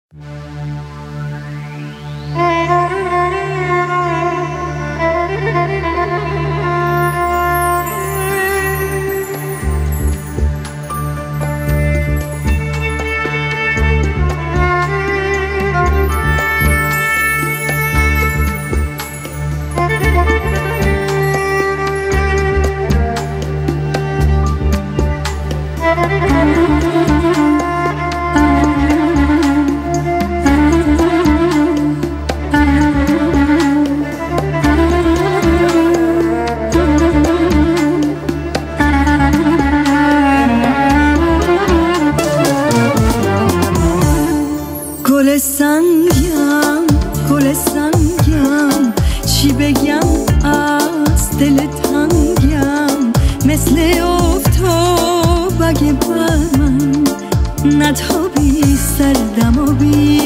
گل سنگم گل سنگم چی بگم از دل تنگم مثل افتاب اگه بر من نتابی سردم و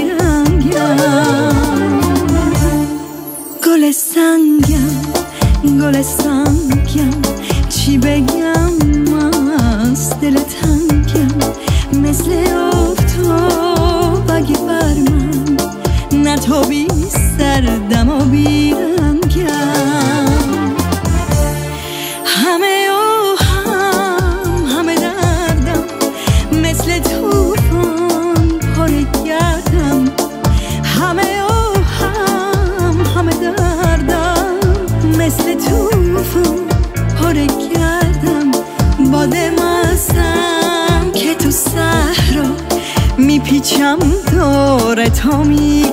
بیرنگم گل سنگم گل سنگم چی بگم از دل تنگم مثل افتاب اگه بر من نتابی سردم و بیرنگم همه همه دردم مثل توفان پاره کردم همه همه دردم مثل توفان پاره کردم باد مستم که تو صحرا میپیچم دور تا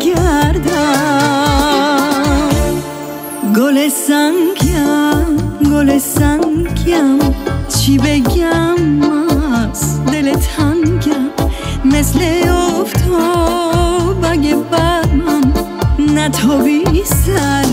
میگردم گل سنگم گل سنگم چی بگم از دل تنگم مثل افتاب اگه بر من نتابی سر